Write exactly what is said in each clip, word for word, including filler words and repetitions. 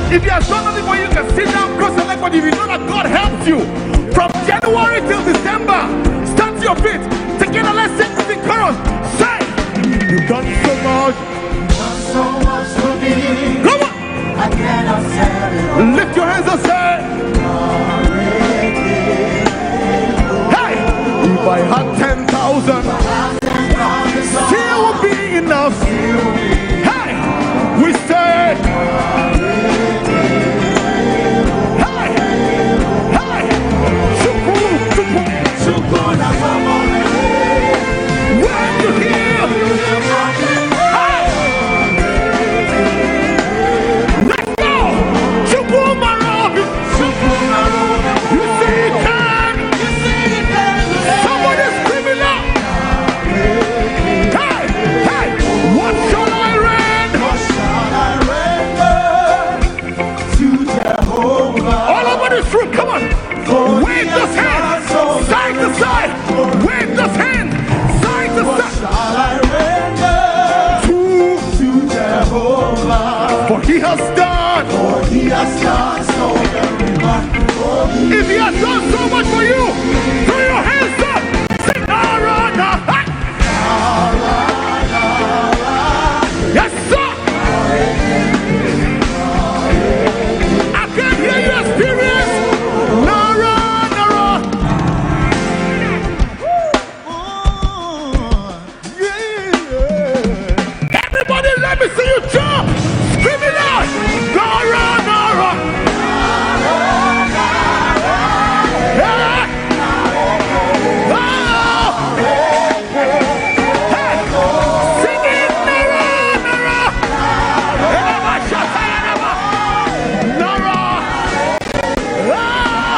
If you have done nothing for you, you can sit down, cross your leg. But if you know that God helped you from January till December, stand to your feet. Together, let's sing this in chorus. Say, you've done so much. You've done so much for me. Come on. I cannot tell it all. Lift your hands and say, hey, if I had ten thousand, still would be enough. Hey, we say, hey, hey, chupu, chupu, chupu, when you hear, hey, let's go, chupu marabi, chupu marabi. You say you can, you say you can. Somebody's screaming out. Hey, hey, what shall I render? What shall I render to Jehovah? All over this room, come on. Wave those hands, side to side. Wave those hands, side to What side. shall I render To, to Jehovah? for he has done. For he has done so very much for me. If he has done so much for you, throw your hands up. Sing, Nara, Nara. Yes, sir. I can hear you experience. Nara, Nara. Everybody, let me see you jump. Scream it out. Nara, Nara. Yeah. Oh. Hey. Sing it, Nara, Nara. Nara, Shatayana. Nara. Ah.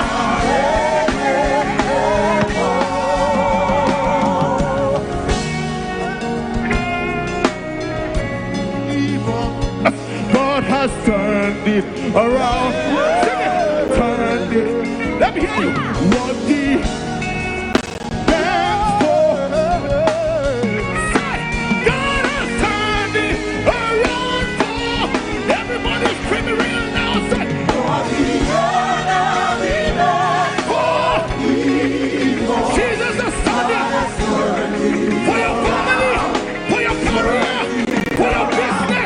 God has turned it around. Sing it. Turned it. Let me hear you. What the meant for. Say, God has turned it around for. Everybody's screaming real now. Say, For the enemy meant for Jesus is standing for your family, for your career, for your business.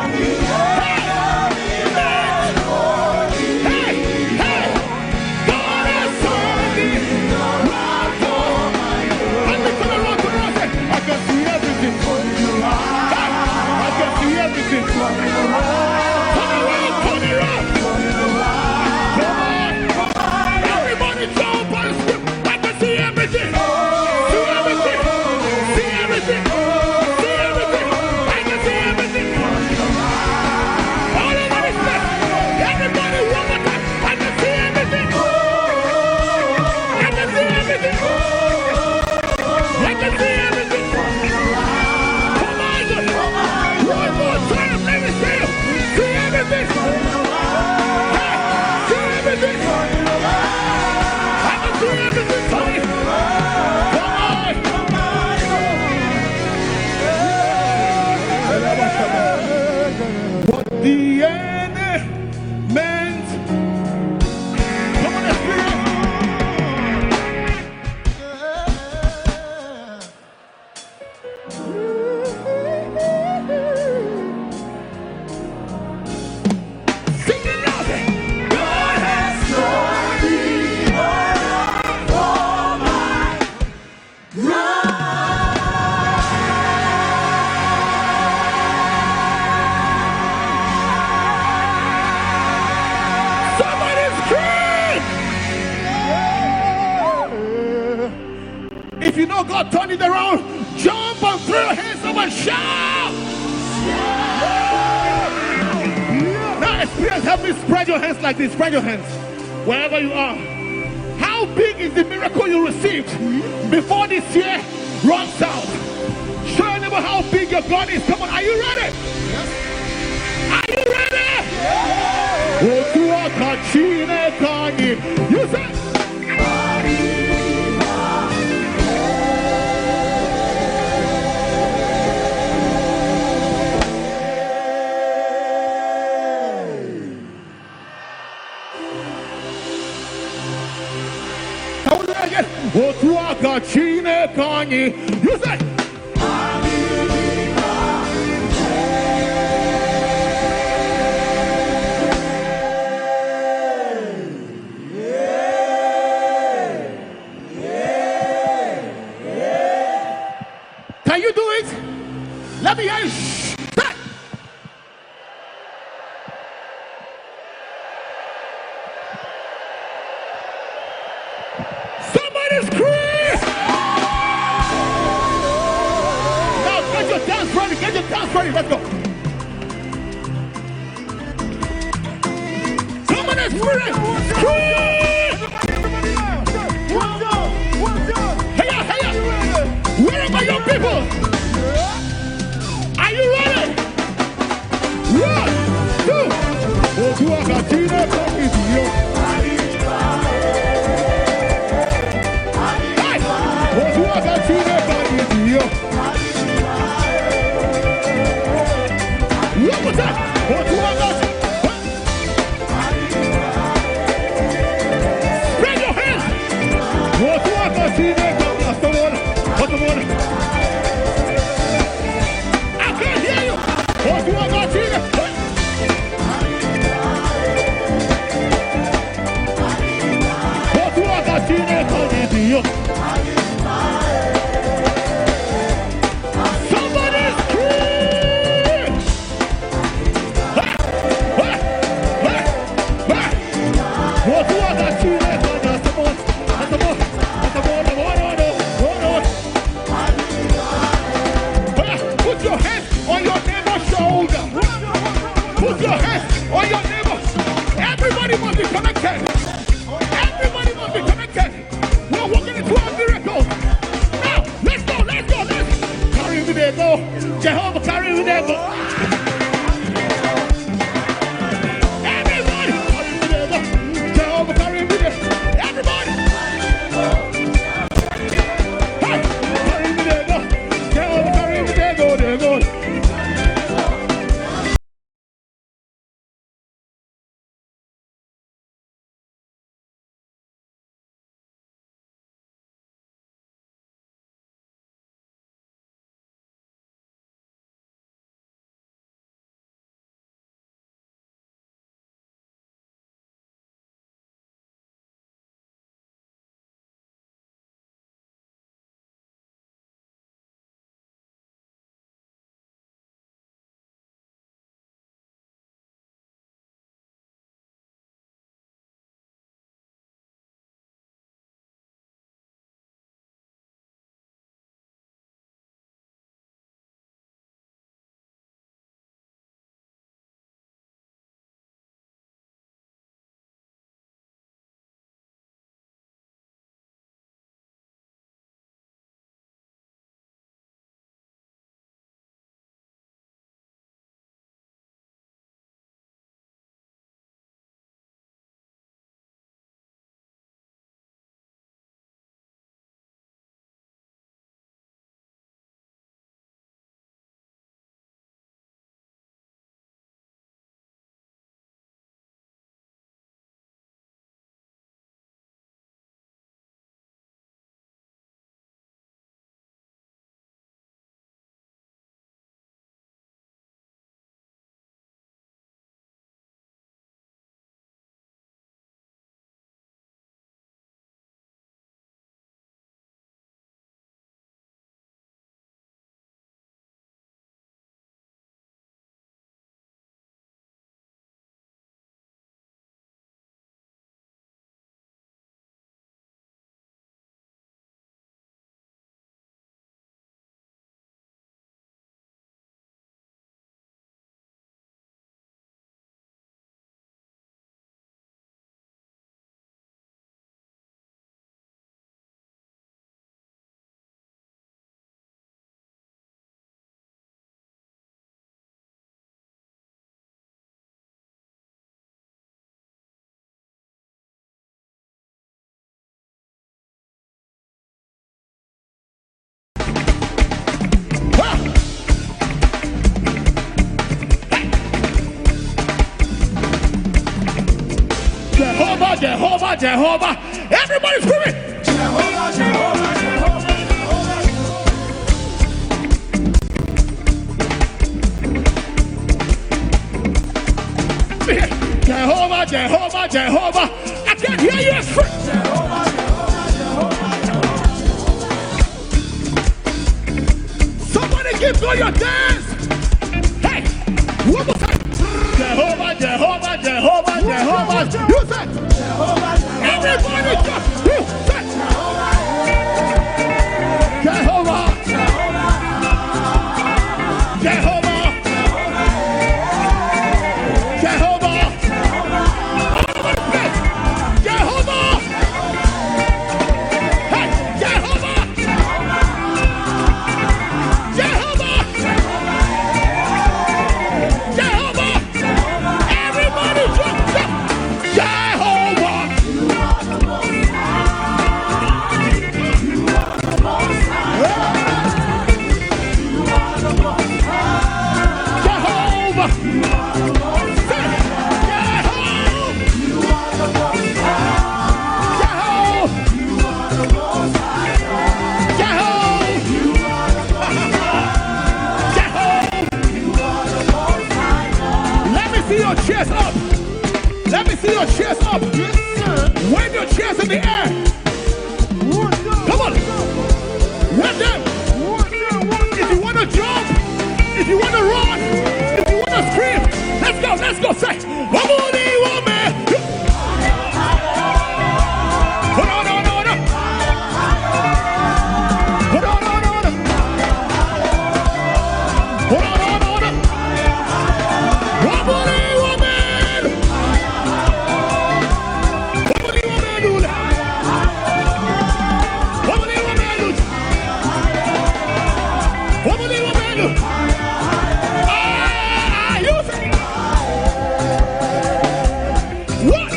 Hey, hey, God has turned it around for. And they turn around to me and say, I can see everything. Hey, I can see everything. Turn around, turn around. Come on. Everybody jump on the script. I can see everything. See everything. See everything. See everything. I can see everything. All over this place. Everybody one more time. I can see everything. I can see everything. I can see everything. Come on, just one more time. Let me see you. See everything. Hey, see everything. I can see everything. Tony. Come on. What the enemy meant. Come on, let's hear it. Sing it loud. God has turned me around for my somebody scream. If you know God turned it around, jump and throw your hands up and shout. Now experience, help me spread your hands like this. Spread your hands wherever you are. How big is the miracle you received before this year runs out? Show your neighbor how big your God is. Come on, are you ready? Are you ready? You say, Chine Kanye. You say, can you do it? Let me hear you. Start. Somebody scream! Now get your dance ready. Get your dance ready. Let's go. Somebody scream! Scream! Hey, hey, where are my young people? Are you ready? One, two. Oh, two are the Tina talking to you. Hey! Oh, two are the Tina talking to you. One more time. Oh, two are the spread your hands. Oh, two are the Tina talking to you. What's the one? I can't hear you. Oh, two are the Tina. Somebody scream! What do I got to do? Put your hands on your neighbor's shoulder. Put your hands on your neighbor. Everybody must be connected. Everybody must be connected. We're walking into a miracle. Now, let's go, let's go, let's carry me there, go. Jehovah, carry me there, go. Everybody, carry me there, go. Jehovah, carry me there. Everybody. Hey, carry me there, go. Jehovah, carry me there, go, there, go. Jehovah, Jehovah, Jehovah. Everybody screaming. Jehovah, Jehovah, Jehovah. Jehovah, Jehovah. I can't hear you scream. Jehovah, Jehovah, Jehovah. Somebody give God your dance. Hey, one more time. Jehovah, Jehovah, Jehovah, Jehovah. You said Jehovah, everybody just you said Jehovah, Jehovah, Jehovah, Jehovah, Jehovah, hey, Jehovah, Jehovah, Jehovah, everybody jump, jump, Jehovah. Jehovah. Say, Let me see your chest up. Let me see your chest up. Wave your chest in the air. Come on. Wave them. If you want to jump, if you want to run, if you want to scream, let's go, let's go. Say, Wabudi Wame. Hold on, hold on, hold on. Hold on, hold on, hold on. Hold on, hold on, hold on. Wabudi Wame. Wabudi Wame. Wabudi Wame. Wabudi Wame. Ah, you say. What?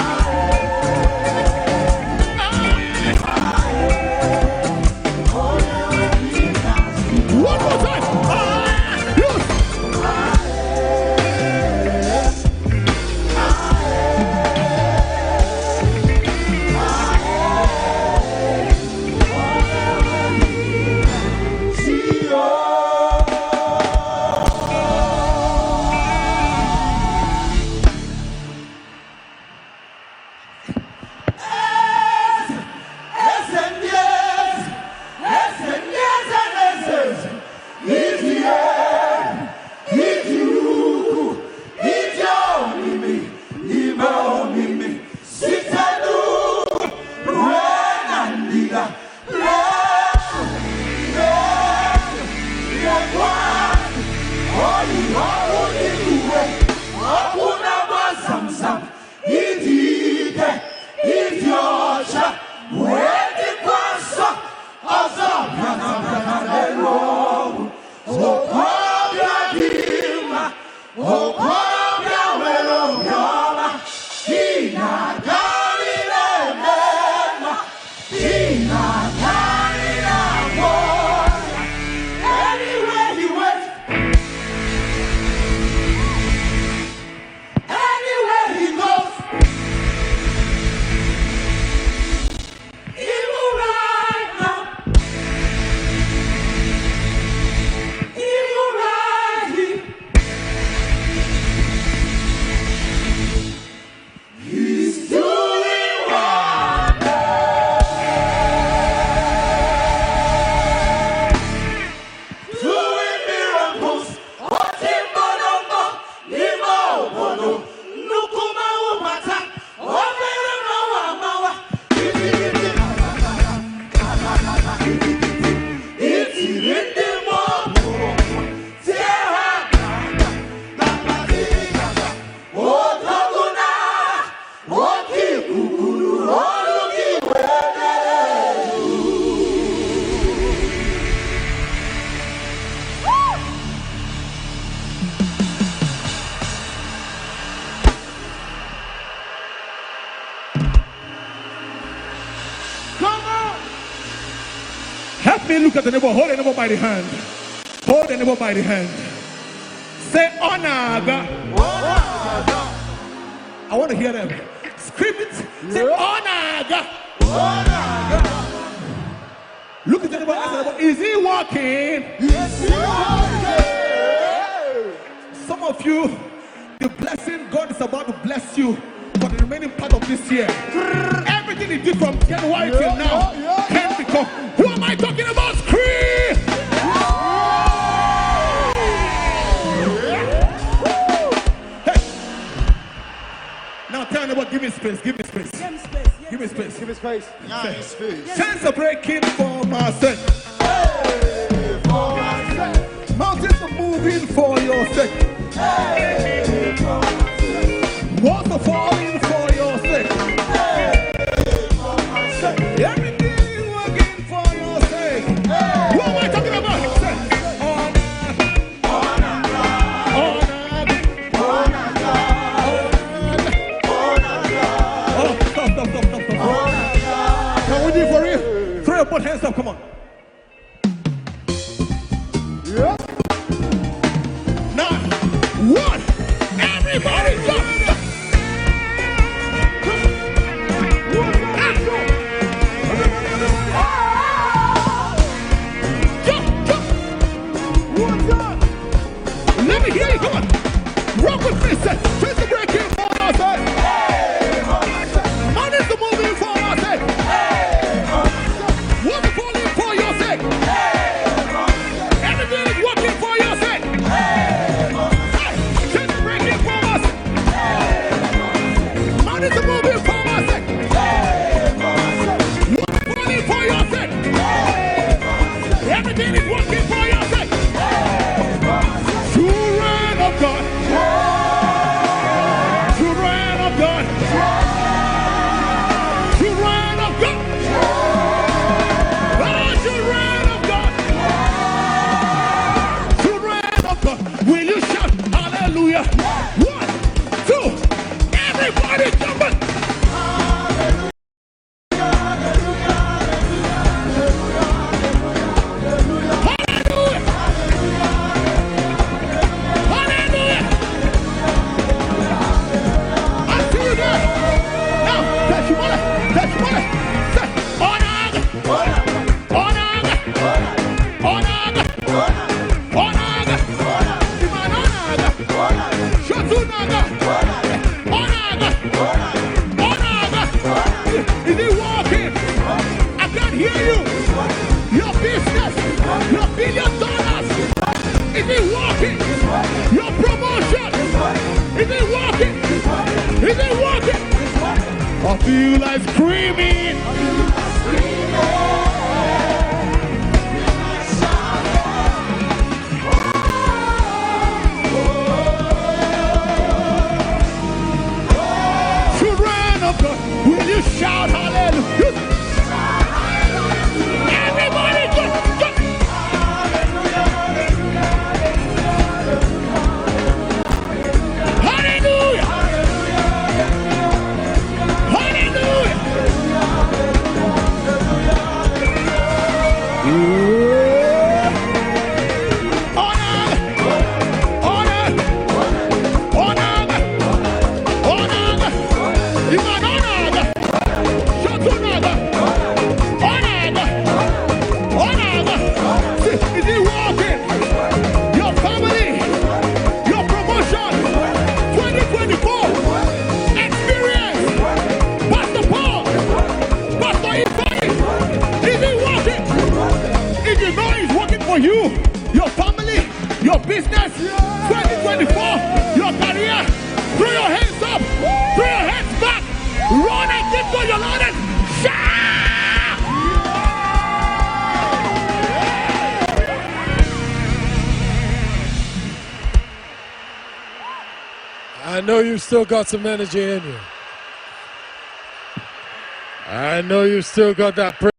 One more time. Ah, you say. Help me look at the neighbor. Hold the neighbor by the hand. Hold the neighbor by the hand. Say, honor God. I want to hear them. Scream it. Say, honor God. Look at the neighbor. Ask the neighbor, is he walking? Yes, he is. Some of you, the blessing God is about to bless you this year. Everything he did from January till Yeah, now yeah, yeah, can become. Who am I talking about? Scream! Hey. Now tell me what. Give me space. Give me space. Give him space. Give me space. Give his face. Nice face. Sense of breaking for my sake. Hey, for my sake. Mountains are moving for your sake. Hey, for my sake. Walls are falling for your sake. Hey, for my sake. Everything is working for your sake. Who am I talking about? Say, honor, Honor God. honor, Honor God. honor. Honor God. Oh, stop, stop, stop, stop, stop. Honor God. Can we do it for real? Throw your both hands up, come on. Yeah. Now, one, everybody jump. Jump, jump. One time. Let me hear you, come on. Rock with me, say, face the breaking for my sake. Hey, for my sake. Mountains are moving for my sake. Hey, for my sake. Walls are falling for your sake. Hey, for my sake. Everything is working for your sake. Hey, for my sake. Hey, face the breaking for my sake. Mountains are moving for my sake. Hey, for my sake. Walls are falling for your sake. Hey, for my sake. Everything is working for your sake. Hey, for my sake. Children of God. Children of God. Children of God. Oh, children of God. Children of God. Will you shout hallelujah? One, two, everybody jumping. Hallelujah. Hallelujah. I see you there. Now, touch your money. Touch your money. Say, honor. Honor. Honor. Honor. Iman honor. Shotunaga. Honor. Honor. Is he walking? I can't hear you. Your business, your billion dollars. Is he walking? Your promotion. Is he walking? Is he walking? I feel like screaming. Children of God, will you shout hallelujah? Everybody jump, jump. Hallelujah. Hallelujah. You, your family, your business, twenty twenty-four, your career, throw your hands up, throw your hands back, run and get to your Lord and shout! I know you still got some energy in you. I know you still got that.